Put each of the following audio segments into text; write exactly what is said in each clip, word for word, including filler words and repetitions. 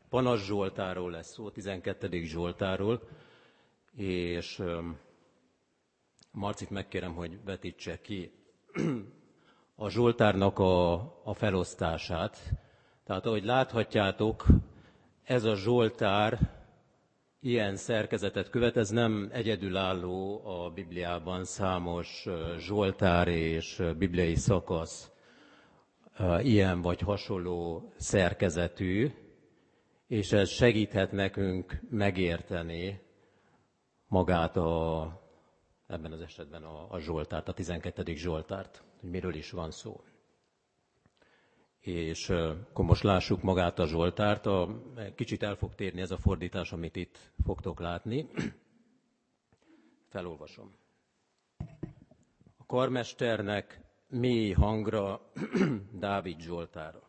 Panasz Zsoltárról lesz szó, tizenkettedik Zsoltárról, és Marcit megkérem, hogy vetítse ki a Zsoltárnak a, a felosztását. Tehát ahogy láthatjátok, ez a Zsoltár ilyen szerkezetet követ, ez nem egyedülálló a Bibliában, számos Zsoltár és bibliai szakasz ilyen vagy hasonló szerkezetű, és ez segíthet nekünk megérteni magát a, ebben az esetben a, a Zsoltárt, a tizenkettedik Zsoltárt, hogy miről is van szó. És akkor most lássuk magát a Zsoltárt. A, kicsit el fog térni ez a fordítás, amit itt fogtok látni. Felolvasom. A karmesternek mély hangra Dávid Zsoltára.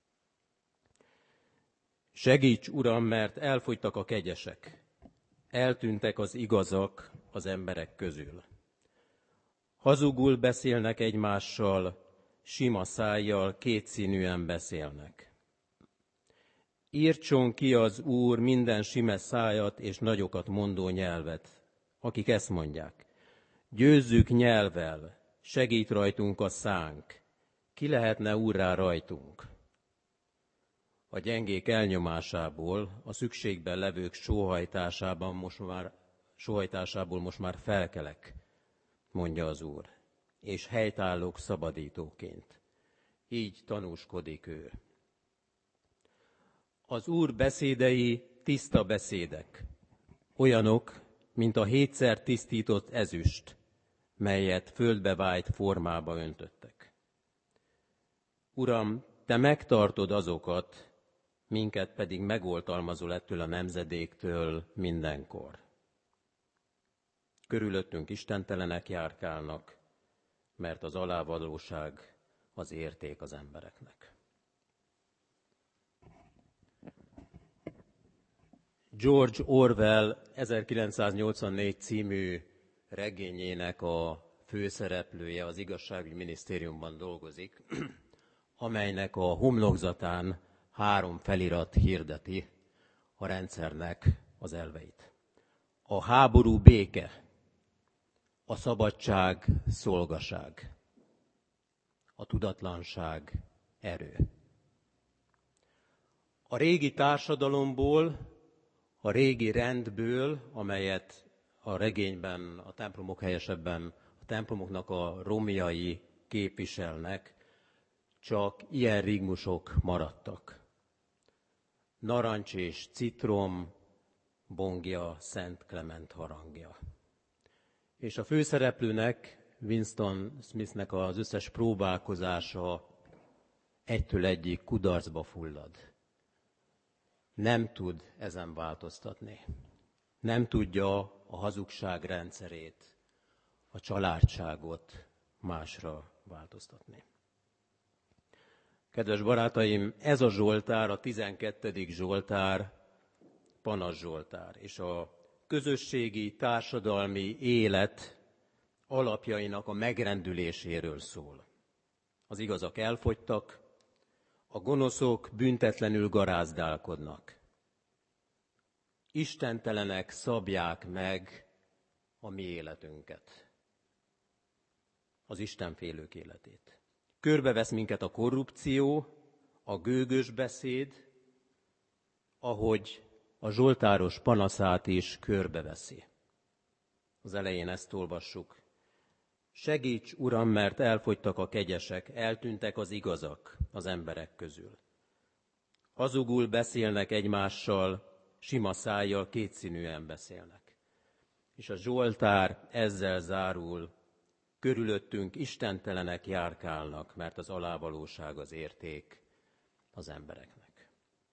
Segíts, Uram, mert elfogytak a kegyesek, eltűntek az igazak az emberek közül. Hazugul beszélnek egymással, sima szájjal, kétszínűen beszélnek. Írtson ki az Úr minden sime szájat és nagyokat mondó nyelvet, akik ezt mondják. Győzzük nyelvvel, segít rajtunk a szánk, ki lehetne úrrá rajtunk. A gyengék elnyomásából, a szükségben levők sóhajtásában most már, sóhajtásából most már felkelek, mondja az Úr, és helytállok szabadítóként. Így tanúskodik ő. Az Úr beszédei tiszta beszédek, olyanok, mint a hétszer tisztított ezüst, melyet földbe vájt formába öntöttek. Uram, te megtartod azokat, minket pedig megoltalmazol ettől a nemzedéktől mindenkor. Körülöttünk istentelenek járkálnak, mert az alávalóság az érték az embereknek. George Orwell ezerkilencszáznyolcvannégy című regényének a főszereplője az igazságügyi minisztériumban dolgozik, amelynek a homlokzatán három felirat hirdeti a rendszernek az elveit. A háború béke, a szabadság szolgaság, a tudatlanság erő. A régi társadalomból, a régi rendből, amelyet a regényben, a templomok helyesebben, a templomoknak a romjai képviselnek, csak ilyen rigmusok maradtak. Narancs és citrom, bongja, Szent Klement harangja. És a főszereplőnek, Winston Smithnek az összes próbálkozása egytől egyig kudarcba fullad. Nem tud ezen változtatni. Nem tudja a hazugság rendszerét, a családságot másra változtatni. Kedves barátaim, ez a Zsoltár, a tizenkettedik Zsoltár, Panasz Zsoltár, és a közösségi, társadalmi élet alapjainak a megrendüléséről szól. Az igazak elfogytak, a gonoszok büntetlenül garázdálkodnak. Istentelenek szabják meg a mi életünket, az istenfélők életét. Körbevesz minket a korrupció, a gőgös beszéd, ahogy a zsoltáros panaszát is körbeveszi. Az elején ezt olvassuk. Segíts, Uram, mert elfogytak a kegyesek, eltűntek az igazak az emberek közül. Hazugul beszélnek egymással, sima szájjal, kétszínűen beszélnek. És a Zsoltár ezzel zárul, körülöttünk istentelenek járkálnak, mert az alávalóság az érték az embereknek.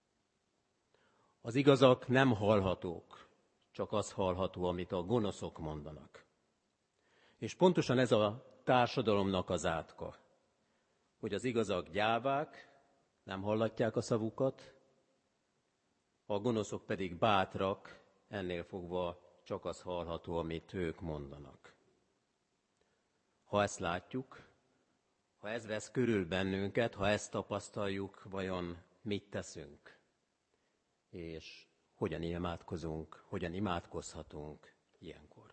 Az igazak nem hallhatók, csak az hallható, amit a gonoszok mondanak. És pontosan ez a társadalomnak az átka, hogy az igazak gyávák, nem hallatják a szavukat, a gonoszok pedig bátrak, ennél fogva csak az hallható, amit ők mondanak. Ha ezt látjuk, ha ez vesz körül bennünket, ha ezt tapasztaljuk, vajon mit teszünk? és hogyan imádkozunk, hogyan imádkozhatunk ilyenkor.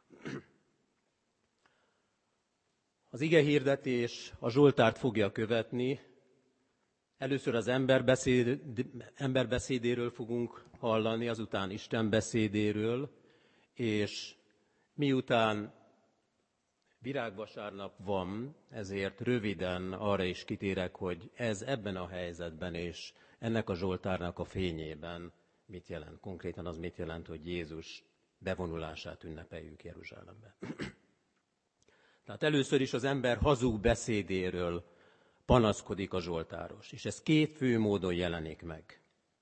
Az igehirdetés a Zsoltárt fogja követni. Először az emberbeszéd, emberbeszédéről fogunk hallani, azután Isten beszédéről, és miután virágvasárnap van, ezért röviden arra is kitérek, hogy ez ebben a helyzetben és ennek a Zsoltárnak a fényében mit jelent. Konkrétan az mit jelent, hogy Jézus bevonulását ünnepeljük Jeruzsálembe. Tehát először is az ember hazug beszédéről panaszkodik a zsoltáros, és ez két fő módon jelenik meg.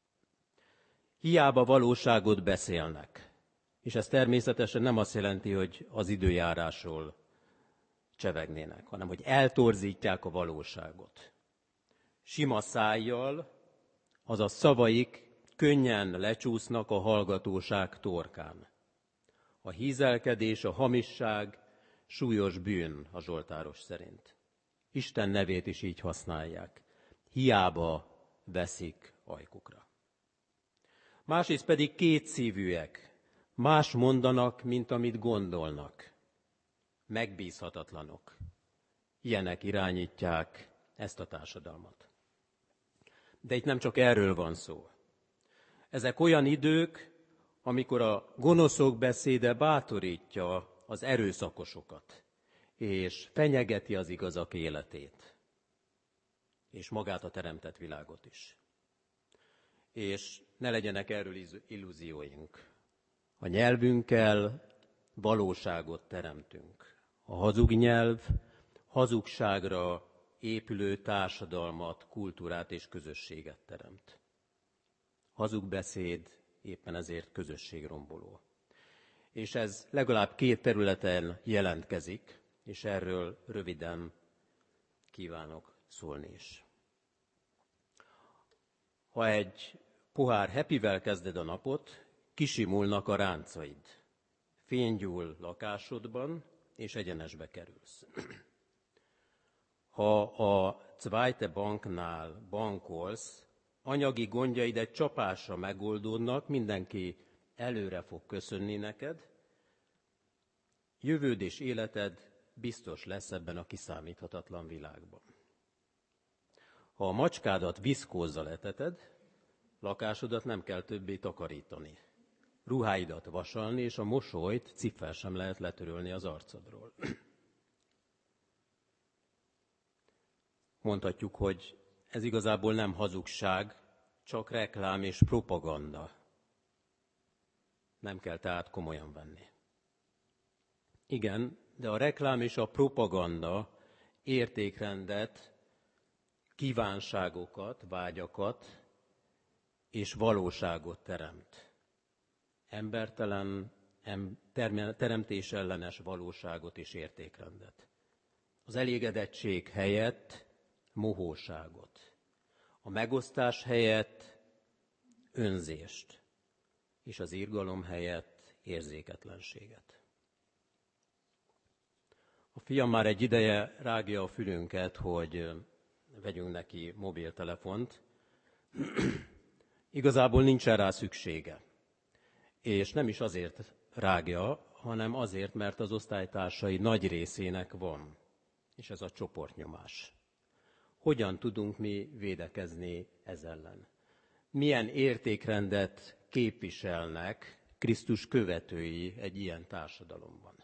Hiába valóságot beszélnek, és ez természetesen nem azt jelenti, hogy az időjárásról csevegnének, hanem hogy eltorzítják a valóságot. Sima szájjal, azaz szavaik könnyen lecsúsznak a hallgatóság torkán. A hízelkedés, a hamisság súlyos bűn a zsoltáros szerint. Isten nevét is így használják. Hiába veszik ajkukra. Másrészt pedig kétszívűek, más mondanak, mint amit gondolnak. Megbízhatatlanok. Ilyenek irányítják ezt a társadalmat. De itt nem csak erről van szó. Ezek olyan idők, amikor a gonoszok beszéde bátorítja az erőszakosokat, és fenyegeti az igazak életét, és magát a teremtett világot is. És ne legyenek erről illúzióink. A nyelvünkkel valóságot teremtünk. A hazug nyelv hazugságra épülő társadalmat, kultúrát és közösséget teremt. Hazug beszéd éppen ezért közösségromboló. És ez legalább két területen jelentkezik, és erről röviden kívánok szólni is. Ha egy pohár hepivel kezded a napot, kisimulnak a ráncaid. Fénygyúl lakásodban, és egyenesbe kerülsz. Ha a Zweite Banknál bankolsz, anyagi gondjaid egy csapásra megoldódnak, mindenki előre fog köszönni neked, jövőd és életed biztos lesz ebben a kiszámíthatatlan világban. Ha a macskádat viszkózzal eteted, lakásodat nem kell többé takarítani. Ruháidat vasalni, és a mosolyt cippel sem lehet letörölni az arcodról. Mondhatjuk, hogy ez igazából nem hazugság, csak reklám és propaganda. Nem kell tehát komolyan venni. Igen, de a reklám és a propaganda értékrendet, kívánságokat, vágyakat és valóságot teremt. Embertelen, teremtés ellenes valóságot és értékrendet. Az elégedettség helyett mohóságot. A megosztás helyett önzést. És az irgalom helyett érzéketlenséget. A fiam már egy ideje rágja a fülünket, hogy vegyünk neki mobiltelefont. Igazából nincsen rá szüksége. És nem is azért rágja, hanem azért, mert az osztálytársai nagy részének van. És ez a csoportnyomás. Hogyan tudunk mi védekezni ez ellen? Milyen értékrendet képviselnek Krisztus követői egy ilyen társadalomban?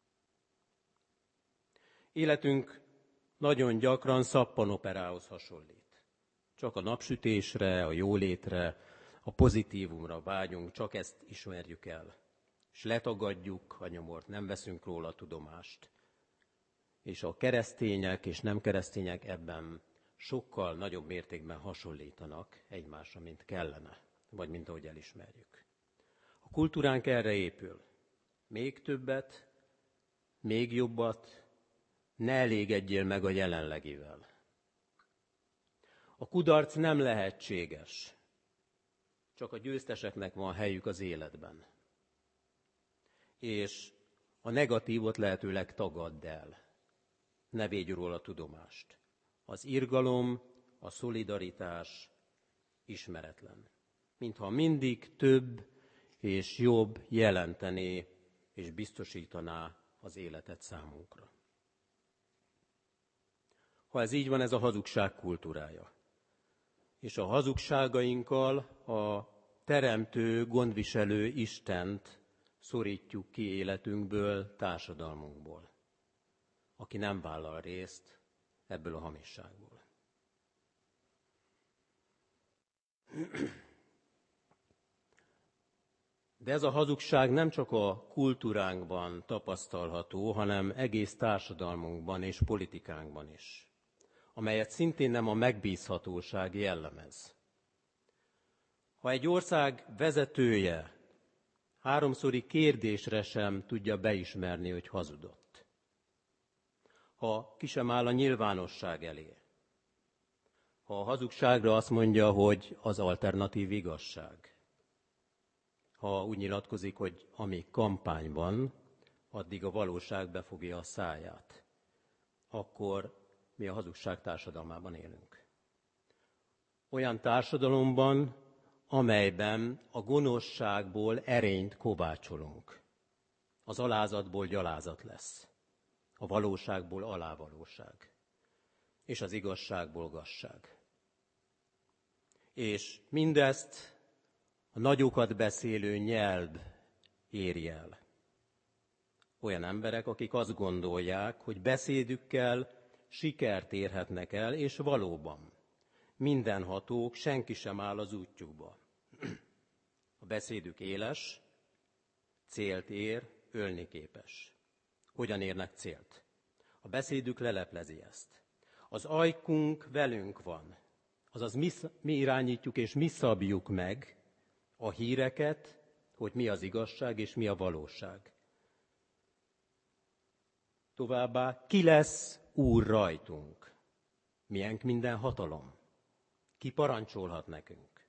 Életünk nagyon gyakran szappanoperához hasonlít. Csak a napsütésre, a jólétre, a pozitívumra vágyunk, csak ezt ismerjük el. És letagadjuk a nyomort, nem veszünk róla tudomást. És a keresztények és nem keresztények ebben sokkal nagyobb mértékben hasonlítanak egymásra, mint kellene, vagy mint ahogy elismerjük. A kultúránk erre épül. Még többet, még jobbat, ne elégedjél meg a jelenlegivel. A kudarc nem lehetséges, csak a győzteseknek van helyük az életben. És a negatívot lehetőleg tagadd el. Ne védj róla tudomást. Az irgalom, a szolidaritás ismeretlen. mintha mindig több és jobb jelentené és biztosítaná az életet számunkra. Ha ez így van, ez a hazugság kultúrája. És a hazugságainkkal a teremtő, gondviselő Istent szorítjuk ki életünkből, társadalmunkból, aki nem vállal részt ebből a hamisságból. De ez a hazugság nem csak a kultúránkban tapasztalható, hanem egész társadalmunkban és politikánkban is, amelyet szintén nem a megbízhatóság jellemez. Ha egy ország vezetője háromszori kérdésre sem tudja beismerni, hogy hazudott, ha ki sem áll a nyilvánosság elé, ha a hazugságra azt mondja, hogy az alternatív igazság, ha úgy nyilatkozik, hogy amíg kampányban, addig a valóság befogja a száját, akkor mi a hazugság társadalmában élünk. Olyan társadalomban, amelyben a gonoszságból erényt kovácsolunk. Az alázatból gyalázat lesz, a valóságból alávalóság, és az igazságból gazság. És mindezt a nagyokat beszélő nyelv éri el. Olyan emberek, akik azt gondolják, hogy beszédükkel sikert érhetnek el, és valóban mindenhatók, senki sem áll az útjukba. A beszédük éles, célt ér, ölni képes. Hogyan érnek célt? A beszédük leleplezi ezt. Az ajkunk velünk van, azaz mi, mi irányítjuk és mi szabjuk meg a híreket, hogy mi az igazság és mi a valóság. Továbbá, ki lesz úr rajtunk? Milyenk minden hatalom? Ki parancsolhat nekünk?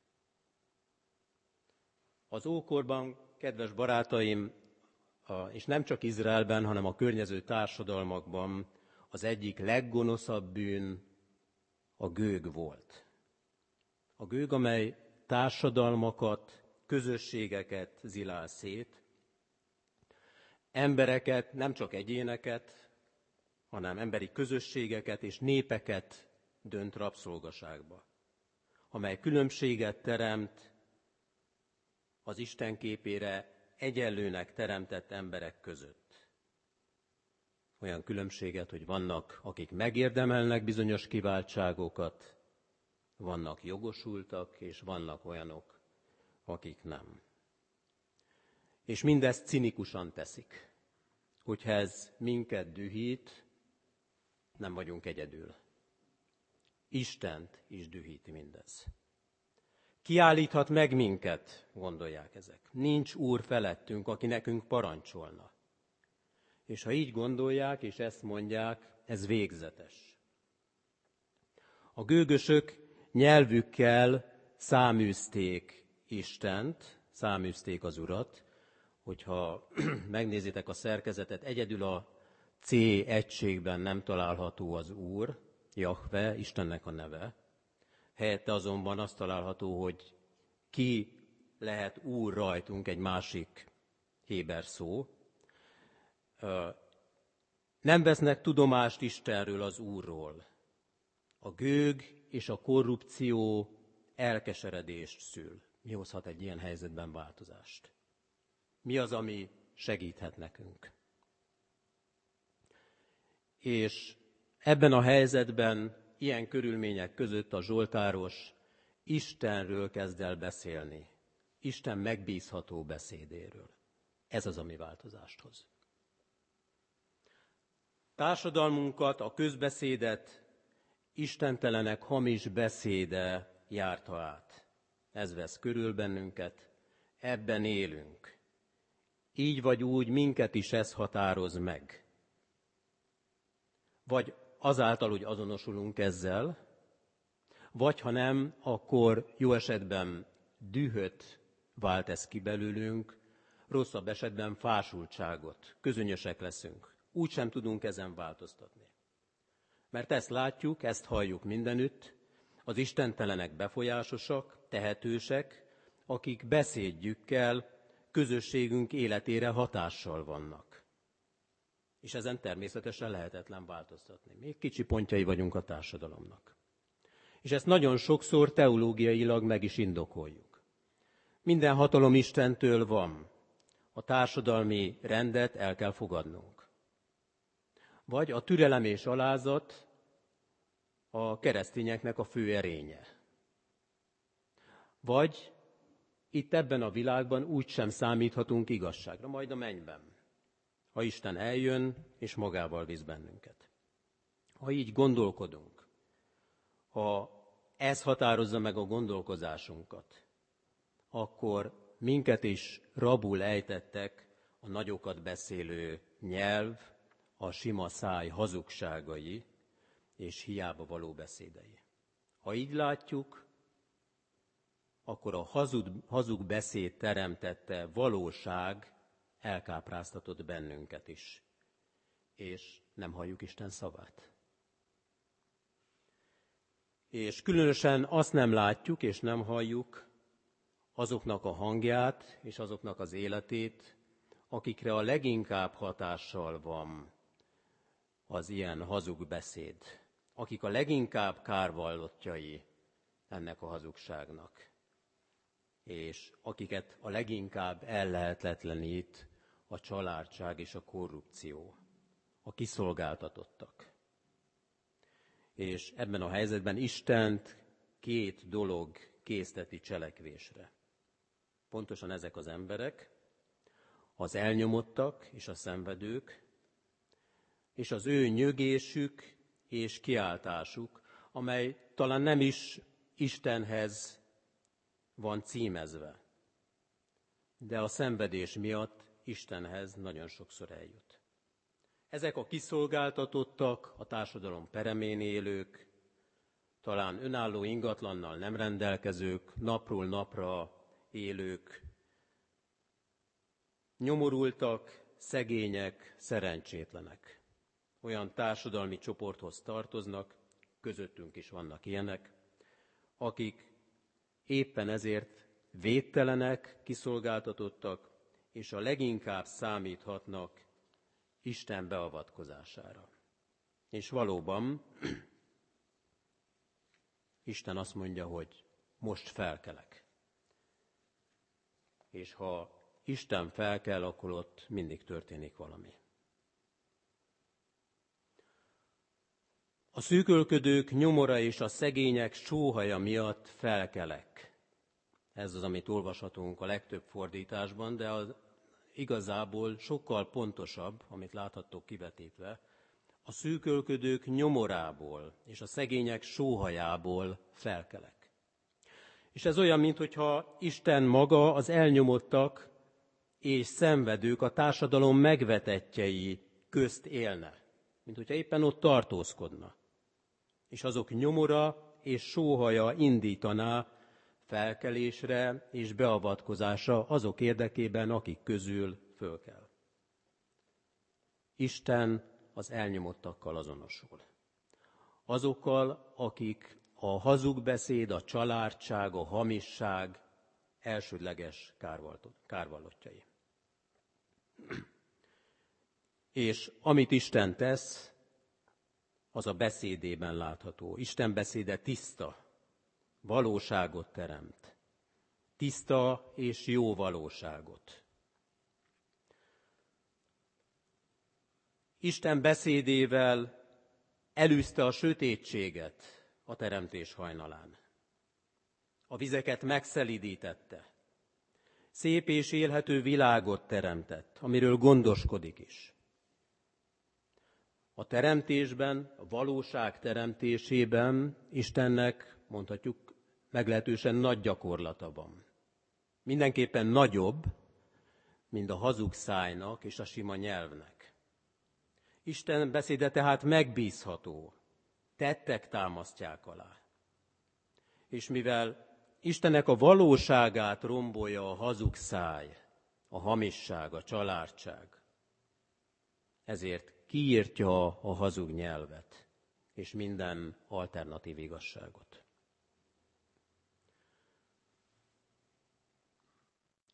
Az ókorban, kedves barátaim, és nem csak Izraelben, hanem a környező társadalmakban az egyik leggonoszabb bűn a gőg volt. A gőg, amely társadalmakat, közösségeket zilál szét, embereket, nem csak egyéneket, hanem emberi közösségeket és népeket dönt rabszolgaságba, amely különbséget teremt az Isten képére egyenlőnek teremtett emberek között. Olyan különbséget, hogy vannak, akik megérdemelnek bizonyos kiváltságokat, vannak jogosultak, és vannak olyanok, akik nem. És mindezt cinikusan teszik. Hogyha ez minket dühít, nem vagyunk egyedül. Istent is dühíti mindez. Kiállíthat meg minket, gondolják ezek. Nincs úr felettünk, aki nekünk parancsolna. És ha így gondolják, és ezt mondják, ez végzetes. A gőgösök nyelvükkel száműzték Istent, száműzték az Urat. Hogyha megnézitek a szerkezetet, egyedül a C egységben nem található az Úr, Jahve, Istennek a neve. Helyette azonban azt található, hogy ki lehet Úr rajtunk, egy másik héber szó. Nem vesznek tudomást Istenről, az Úrról. A gőg és a korrupció elkeseredést szül. Mi hozhat egy ilyen helyzetben változást? Mi az, ami segíthet nekünk? És ebben a helyzetben, ilyen körülmények között a zsoltáros Istenről kezd el beszélni. Isten megbízható beszédéről. Ez az, ami változást hoz. Társadalmunkat, a közbeszédet istentelenek hamis beszéde járta át. Ez vesz körül bennünket, ebben élünk. Így vagy úgy minket is ez határoz meg. Vagy azáltal, hogy azonosulunk ezzel, vagy ha nem, akkor jó esetben dühöt vált ez ki belőlünk, rosszabb esetben fásultságot, közönyösek leszünk. Úgy sem tudunk ezen változtatni. Mert ezt látjuk, ezt halljuk mindenütt, az istentelenek befolyásosak, tehetősek, akik beszédjükkel közösségünk életére hatással vannak. És ezen természetesen lehetetlen változtatni. Még kicsi pontjai vagyunk a társadalomnak. És ezt nagyon sokszor teológiailag meg is indokoljuk. Minden hatalom Istentől van. A társadalmi rendet el kell fogadnunk. Vagy a türelem és alázat a keresztényeknek a fő erénye. Vagy itt ebben a világban úgysem számíthatunk igazságra, majd a mennyben, ha Isten eljön és magával visz bennünket. Ha így gondolkodunk, ha ez határozza meg a gondolkozásunkat, akkor minket is rabul ejtettek a nagyokat beszélő nyelv, a sima száj hazugságai és hiába való beszédei. Ha így látjuk, akkor a hazug, hazug beszéd teremtette valóság elkápráztatott bennünket is, és nem halljuk Isten szavát. És különösen azt nem látjuk és nem halljuk azoknak a hangját és azoknak az életét, akikre a leginkább hatással van az ilyen hazug beszéd, akik a leginkább kárvallottjai ennek a hazugságnak, és akiket a leginkább ellehetetlenít a családság és a korrupció, a kiszolgáltatottak. És ebben a helyzetben Istent két dolog készteti cselekvésre. Pontosan ezek az emberek, az elnyomottak és a szenvedők, és az ő nyögésük és kiáltásuk, amely talán nem is Istenhez van címezve, de a szenvedés miatt Istenhez nagyon sokszor eljut. Ezek a kiszolgáltatottak, a társadalom peremén élők, talán önálló ingatlannal nem rendelkezők, napról napra élők, nyomorultak, szegények, szerencsétlenek. Olyan társadalmi csoporthoz tartoznak, közöttünk is vannak ilyenek, akik éppen ezért védtelenek, kiszolgáltatottak, és a leginkább számíthatnak Isten beavatkozására. És valóban Isten azt mondja, hogy most felkelek. És ha Isten felkel, akkor ott mindig történik valami. A szűkölködők nyomora és a szegények sóhaja miatt felkelek. Ez az, amit olvashatunk a legtöbb fordításban, de az igazából sokkal pontosabb, amit láthattok kivetítve, a szűkölködők nyomorából és a szegények sóhajából felkelek. És ez olyan, mintha Isten maga az elnyomottak és szenvedők, a társadalom megvetettjei közt élne, mint hogyha éppen ott tartózkodna. És azok nyomora és sóhaja indítaná felkelésre és beavatkozásra azok érdekében, akik közül fölkel. Isten az elnyomottakkal azonosul. Azokkal, akik a hazugbeszéd, a családság, a hamisság elsődleges kárvallottjai. És amit Isten tesz, az a beszédében látható. Isten beszéde tiszta, valóságot teremt. Tiszta és jó valóságot. Isten beszédével elűzte a sötétséget a teremtés hajnalán. A vizeket megszelídítette. Szép és élhető világot teremtett, amiről gondoskodik is. A teremtésben, a valóság teremtésében Istennek, mondhatjuk, meglehetősen nagy gyakorlata van. Mindenképpen nagyobb, mint a hazug szájnak és a sima nyelvnek. Isten beszéde tehát megbízható, tettek támasztják alá. És mivel Istennek a valóságát rombolja a hazug száj, a hamisság, a családság, ezért kiírtja a hazug nyelvet és minden alternatív igazságot.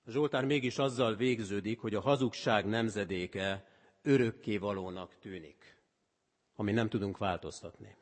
A Zsoltár mégis azzal végződik, hogy a hazugság nemzedéke örökkévalónak tűnik, ami nem tudunk változtatni.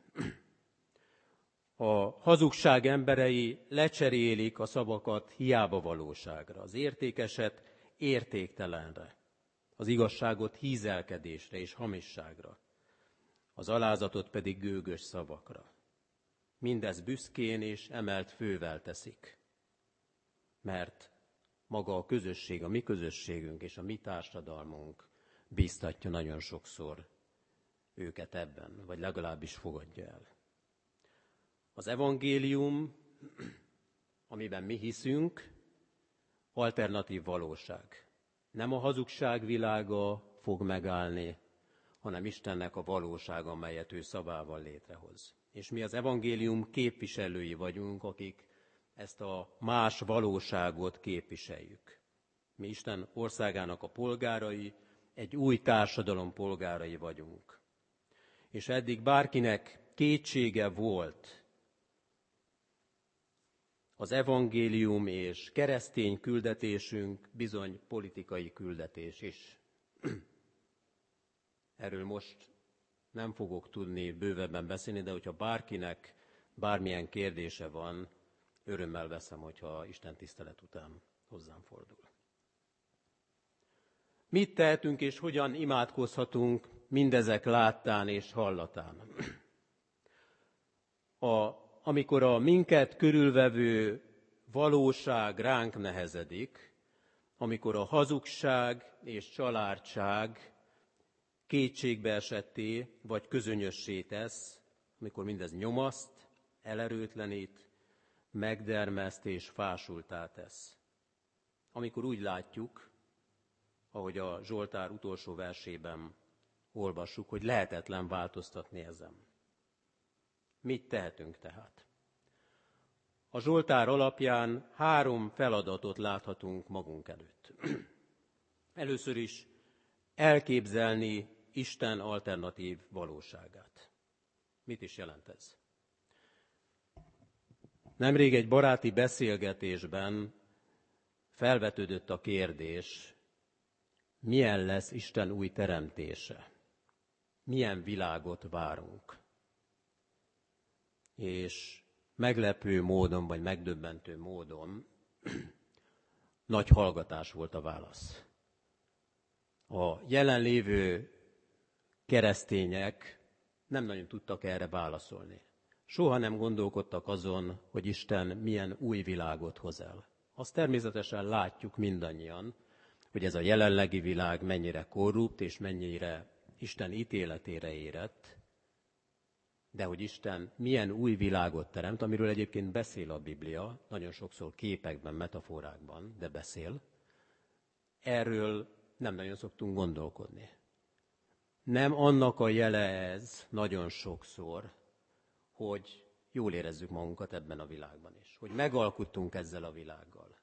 A hazugság emberei lecserélik a szavakat hiába valóságra, az értékeset értéktelenre, az igazságot hízelkedésre és hamisságra, az alázatot pedig gőgös szavakra. Mindez büszkén és emelt fővel teszik, mert maga a közösség, a mi közösségünk és a mi társadalmunk bíztatja nagyon sokszor őket ebben, vagy legalábbis fogadja el. Az evangélium, amiben mi hiszünk, alternatív valóság. Nem a hazugság világa fog megállni, hanem Istennek a valósága, amelyet ő szavával létrehoz. És mi az evangélium képviselői vagyunk, akik ezt a más valóságot képviseljük. Mi Isten országának a polgárai, egy új társadalom polgárai vagyunk. És eddig bárkinek kétsége volt az evangélium és keresztény küldetésünk bizony politikai küldetés is. Erről most nem fogok tudni bővebben beszélni, de hogyha bárkinek bármilyen kérdése van, örömmel veszem, hogyha Isten tisztelet után hozzám fordul. Mit tehetünk és hogyan imádkozhatunk mindezek láttán és hallatán? A, amikor a minket körülvevő valóság ránk nehezedik, amikor a hazugság és családság kétségbeesetté vagy közönyössé tesz, amikor mindez nyomaszt, elerőtlenít, megdermeszt és fásultá tesz. Amikor úgy látjuk, ahogy a Zsoltár utolsó versében olvassuk, hogy lehetetlen változtatni ezen. Mit tehetünk tehát? A Zsoltár alapján három feladatot láthatunk magunk előtt. Először is elképzelni Isten alternatív valóságát. Mit is jelent ez? Nemrég egy baráti beszélgetésben felvetődött a kérdés, milyen lesz Isten új teremtése? Milyen világot várunk? És meglepő módon, vagy megdöbbentő módon nagy hallgatás volt a válasz. A jelenlévő keresztények nem nagyon tudtak erre válaszolni. Soha nem gondolkodtak azon, hogy Isten milyen új világot hoz el. Azt természetesen látjuk mindannyian, hogy ez a jelenlegi világ mennyire korrupt, és mennyire Isten ítéletére érett, de hogy Isten milyen új világot teremt, amiről egyébként beszél a Biblia, nagyon sokszor képekben, metaforákban, de beszél, erről nem nagyon szoktunk gondolkodni. Nem annak a jele ez nagyon sokszor, hogy jól érezzük magunkat ebben a világban is, hogy megalkuttunk ezzel a világgal.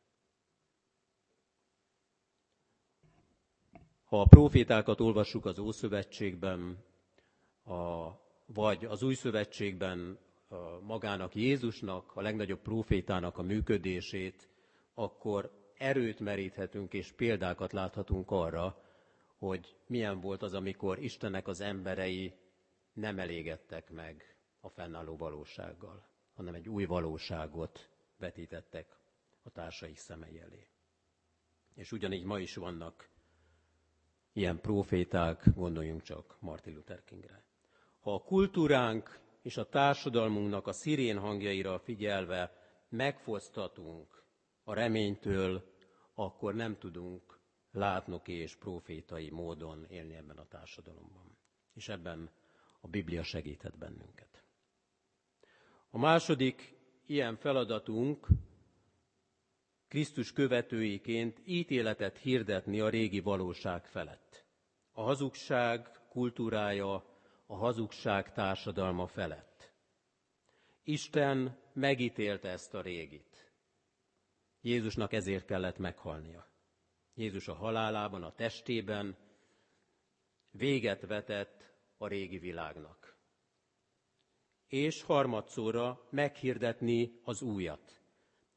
Ha a prófétákat olvassuk az Ószövetségben, a, vagy az Új Szövetségben a magának Jézusnak, a legnagyobb prófétának a működését, akkor erőt meríthetünk és példákat láthatunk arra, hogy milyen volt az, amikor Istennek az emberei nem elégedtek meg a fennálló valósággal, hanem egy új valóságot vetítettek a társaik szemei elé. És ugyanígy ma is vannak ilyen próféták, gondoljunk csak Martin Luther Kingre. Ha a kultúránk és a társadalmunknak a szirén hangjaira figyelve megfosztatunk a reménytől, akkor nem tudunk látnoki és prófétai módon élni ebben a társadalomban. És ebben a Biblia segíthet bennünket. A második ilyen feladatunk Krisztus követőiként ítéletet hirdetni a régi valóság felett. A hazugság kultúrája, a hazugság társadalma felett. Isten megítélte ezt a régit. Jézusnak ezért kellett meghalnia. Jézus a halálában, a testében véget vetett a régi világnak. És harmadszorra meghirdetni az újat.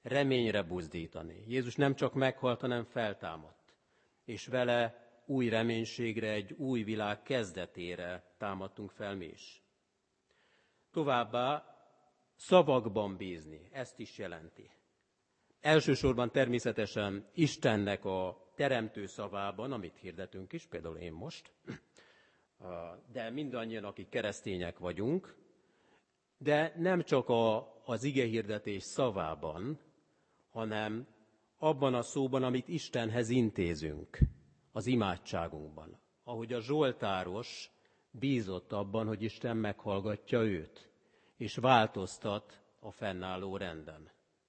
reményre buzdítani. Jézus nem csak meghalt, hanem feltámadt. És vele új reménységre, egy új világ kezdetére támadtunk fel mi is. Továbbá szavakban bízni, ezt is jelenti. Elsősorban természetesen Istennek a teremtő szavában, amit hirdetünk is, például én most, de mindannyian, akik keresztények vagyunk, de nem csak a, az igehirdetés szavában, hanem abban a szóban, amit Istenhez intézünk, az imádságunkban. Ahogy a zsoltáros bízott abban, hogy Isten meghallgatja őt, és változtat a fennálló renden.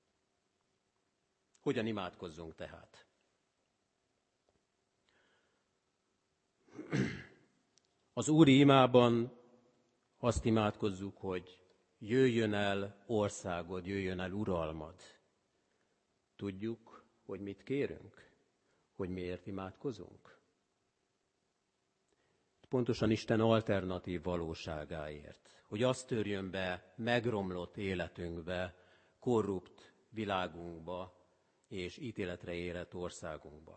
Hogyan imádkozzunk tehát? Az úri imában azt imádkozzuk, hogy jöjjön el országod, jöjjön el uralmad. Tudjuk, hogy mit kérünk? Hogy miért imádkozunk? Pontosan Isten alternatív valóságáért. Hogy az törjön be megromlott életünkbe, korrupt világunkba és ítéletre érett országunkba.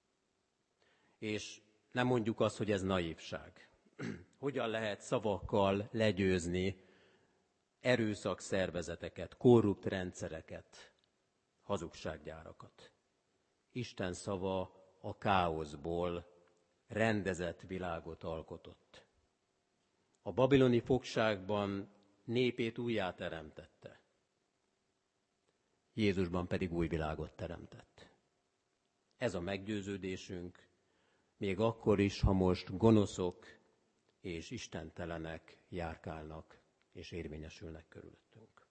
És nem mondjuk azt, hogy ez naívság. Hogyan lehet szavakkal legyőzni erőszakszervezeteket, korrupt rendszereket, hazugsággyárakat? Isten szava a káoszból rendezett világot alkotott. A babiloni fogságban népét újjáteremtette. Jézusban pedig új világot teremtett. Ez a meggyőződésünk, még akkor is, ha most gonoszok és istentelenek járkálnak és érvényesülnek körülöttünk.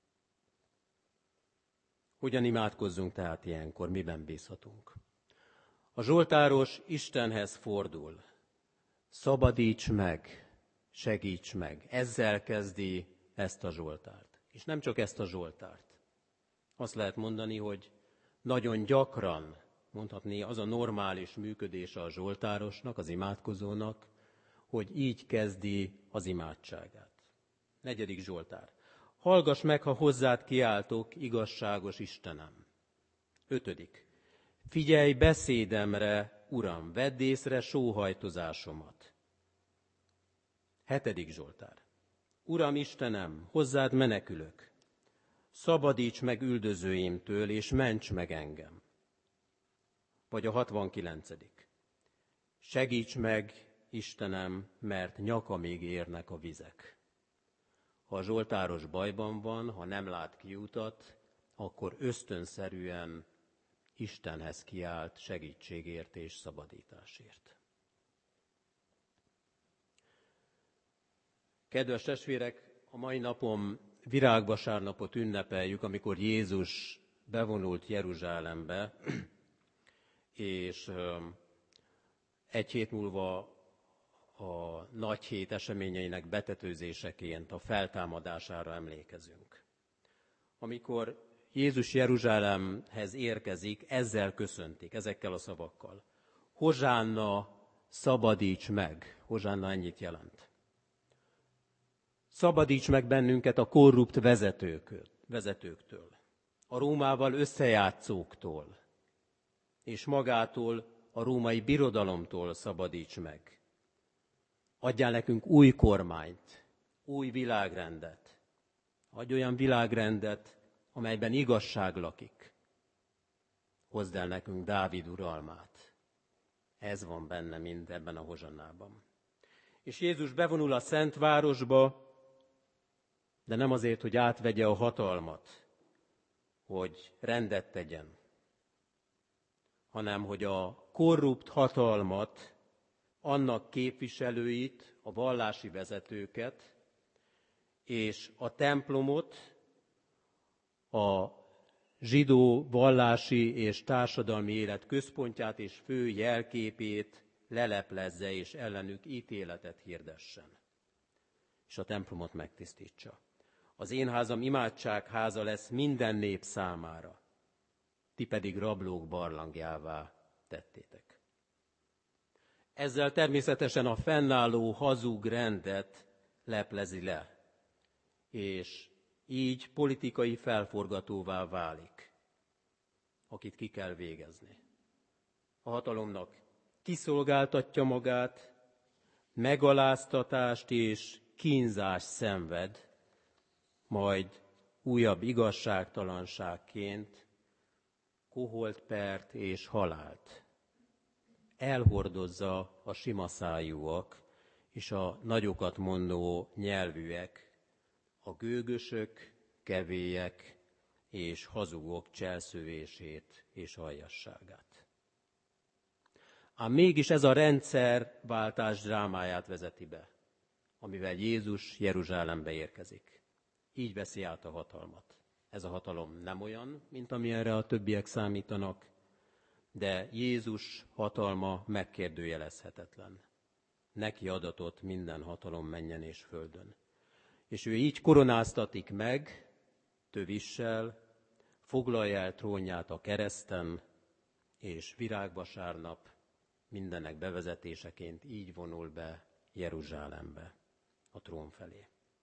Hogyan imádkozzunk tehát ilyenkor, miben bízhatunk? A zsoltáros Istenhez fordul. Szabadíts meg, segíts meg. Ezzel kezdi ezt a zsoltárt. És nem csak ezt a zsoltárt. Azt lehet mondani, hogy nagyon gyakran, mondhatni, az a normális működése a zsoltárosnak, az imádkozónak, hogy így kezdi az imádságát. Negyedik zsoltár. Hallgass meg, ha hozzád kiáltok, igazságos Istenem. Ötödik. Figyelj beszédemre, Uram, vedd észre sóhajtozásomat. Hetedik zsoltár. Uram Istenem, hozzád menekülök. Szabadíts meg üldözőimtől, és ments meg engem. Vagy a hatvankilencedik. Segíts meg, Istenem, mert nyakamig érnek a vizek. Ha a zsoltáros bajban van, ha nem lát kiutat, akkor ösztönszerűen Istenhez kiált segítségért és szabadításért. Kedves testvérek, a mai napon virágvasárnapot ünnepeljük, amikor Jézus bevonult Jeruzsálembe, és egy hét múlva a nagy hét eseményeinek betetőzéseként a feltámadására emlékezünk. Amikor Jézus Jeruzsálemhez érkezik, ezzel köszöntik, ezekkel a szavakkal. Hozsánna, szabadíts meg! Hozsánna ennyit jelent. Szabadíts meg bennünket a korrupt vezetők, vezetőktől, a Rómával összejátszóktól, és magától, a római birodalomtól szabadíts meg. Adjál nekünk új kormányt, új világrendet. Adj olyan világrendet, amelyben igazság lakik. Hozd el nekünk Dávid uralmát. Ez van benne mind ebben a hozsannában. És Jézus bevonul a Szent Városba, de nem azért, hogy átvegye a hatalmat, hogy rendet tegyen, hanem hogy a korrupt hatalmat, annak képviselőit, a vallási vezetőket és a templomot, a zsidó vallási és társadalmi élet központját és fő jelképét leleplezze és ellenük ítéletet hirdessen, és a templomot megtisztítsa. Az én házam imádságháza lesz minden nép számára, ti pedig rablók barlangjává tettétek. Ezzel természetesen a fennálló hazug rendet leplezi le, és így politikai felforgatóvá válik. akit ki kell végezni. A hatalomnak kiszolgáltatja magát, megaláztatást és kínzást szenved, majd újabb igazságtalanságként koholt pert és halált. Elhordozza a sima szájúak és a nagyokat mondó nyelvűek, a gőgösök, kevélyek és hazugok cselszövését és aljasságát. Ám mégis ez a rendszerváltás drámáját vezeti be, amivel Jézus Jeruzsálembe érkezik. Így veszi át a hatalmat. Ez a hatalom nem olyan, mint amilyenre a többiek számítanak, de Jézus hatalma megkérdőjelezhetetlen. Neki adatott minden hatalom mennyen és földön. És ő így koronáztatik meg, tövissel, foglalja el trónját a kereszten, és virágvasárnap mindennek bevezetéseként így vonul be Jeruzsálembe, a trón felé.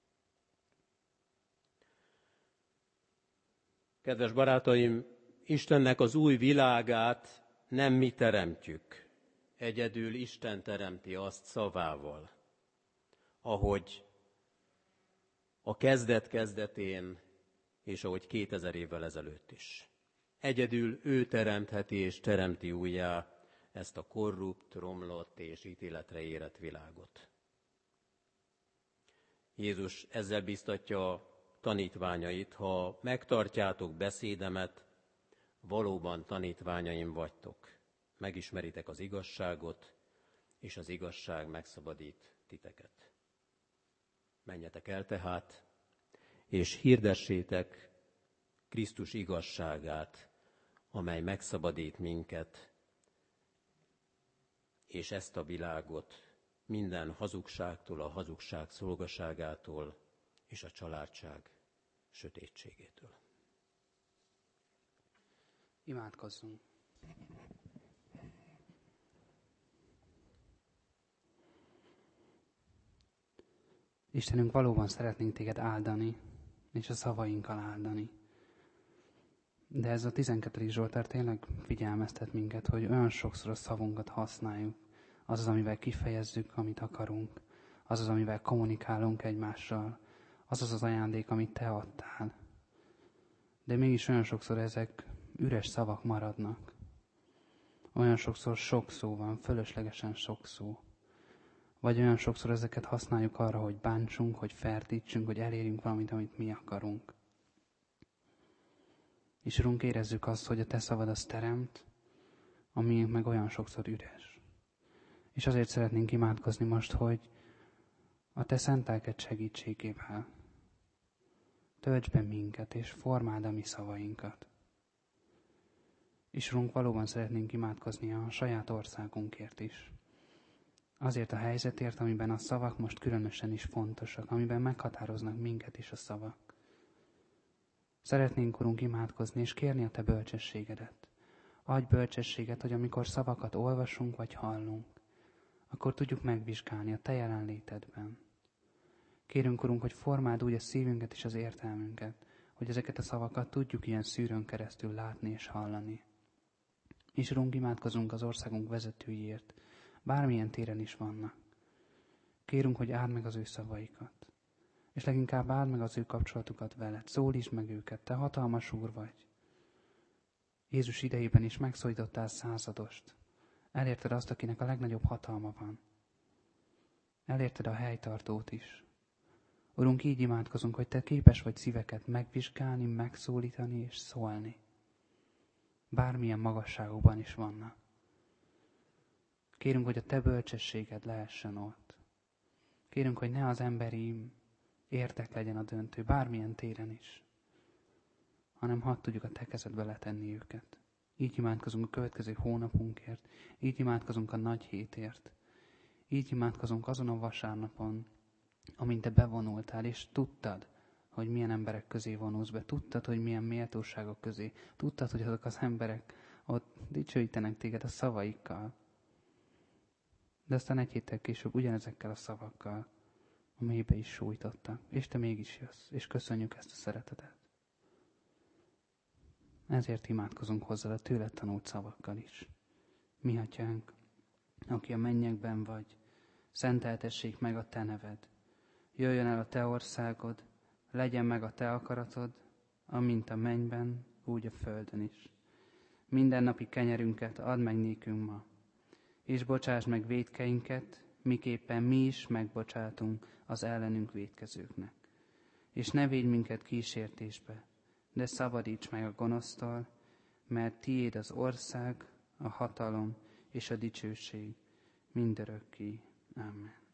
Kedves barátaim, Istennek az új világát nem mi teremtjük. Egyedül Isten teremti azt szavával, ahogy a kezdet kezdetén, és ahogy kétezer évvel ezelőtt is. Egyedül ő teremtheti és teremti újjá ezt a korrupt, romlott és ítéletre érett világot. Jézus ezzel biztatja a tanítványait, ha megtartjátok beszédemet, valóban tanítványaim vagytok. Megismeritek az igazságot, és az igazság megszabadít titeket. Menjetek el tehát, és hirdessétek Krisztus igazságát, amely megszabadít minket, és ezt a világot minden hazugságtól, a hazugság szolgaságától és a családság sötétségétől. Imádkozzunk! Istenünk, valóban szeretnénk téged áldani, és a szavainkkal áldani. De ez a tizenkettedik Zsoltár tényleg figyelmeztet minket, hogy olyan sokszor a szavunkat használjuk. Az az, amivel kifejezzük, amit akarunk. Az az, amivel kommunikálunk egymással. Az az az ajándék, amit te adtál. De mégis olyan sokszor ezek üres szavak maradnak. Olyan sokszor sok szó van, fölöslegesen sok szó. Vagy olyan sokszor ezeket használjuk arra, hogy bántsunk, hogy ferdítsünk, hogy elérjünk valamit, amit mi akarunk. És Urunk, érezzük azt, hogy a te szavad az teremt, a miénk meg olyan sokszor üres. És azért szeretnénk imádkozni most, hogy a te szent lelked segítségével töltsd be minket, és formáld a mi szavainkat. És Urunk, valóban szeretnénk imádkozni a saját országunkért is. Azért a helyzetért, amiben a szavak most különösen is fontosak, amiben meghatároznak minket is a szavak. Szeretnénk, Urunk, imádkozni és kérni a te bölcsességedet. Adj bölcsességet, hogy amikor szavakat olvasunk vagy hallunk, akkor tudjuk megvizsgálni a te jelenlétedben. Kérünk, Urunk, hogy formáld úgy a szívünket és az értelmünket, hogy ezeket a szavakat tudjuk ilyen szűrőn keresztül látni és hallani. És Urunk, imádkozunk az országunk vezetőiért, bármilyen téren is vannak. Kérünk, hogy áld meg az ő szavaikat, és leginkább áld meg az ő kapcsolatukat veled, szólítsd meg őket, te hatalmas Úr vagy. Jézus idejében is megszólítottál századost. Elérted azt, akinek a legnagyobb hatalma van. Elérted a helytartót is. Urunk, így imádkozunk, hogy te képes vagy szíveket megvizsgálni, megszólítani és szólni. Bármilyen magasságokban is vannak. Kérünk, hogy a te bölcsességed lehessen ott. Kérünk, hogy ne az emberi érdek legyen a döntő, bármilyen téren is, hanem hadd tudjuk a te kezedbe letenni őket. Így imádkozunk a következő hónapunkért, így imádkozunk a nagy hétért, így imádkozunk azon a vasárnapon, amint te bevonultál, és tudtad, hogy milyen emberek közé vonulsz be, tudtad, hogy milyen méltóságok közé, tudtad, hogy azok az emberek ott dicsőítenek téged a szavaikkal. De aztán egy héttel később ugyanezekkel a szavakkal a mélybe is sújtottak, és te mégis jössz, és köszönjük ezt a szeretetet. Ezért imádkozunk hozzá a tőled tanult szavakkal is. Mi atyánk, aki a mennyekben vagy, szenteltessék meg a te neved. Jöjjön el a te országod, legyen meg a te akaratod, amint a mennyben, úgy a földön is. Mindennapi kenyerünket add meg nékünk ma, és bocsáss meg vétkeinket, miképpen mi is megbocsátunk az ellenünk vétkezőknek. És ne védj minket kísértésbe, de szabadíts meg a gonosztól, mert tiéd az ország, a hatalom és a dicsőség mindörökké. Amen.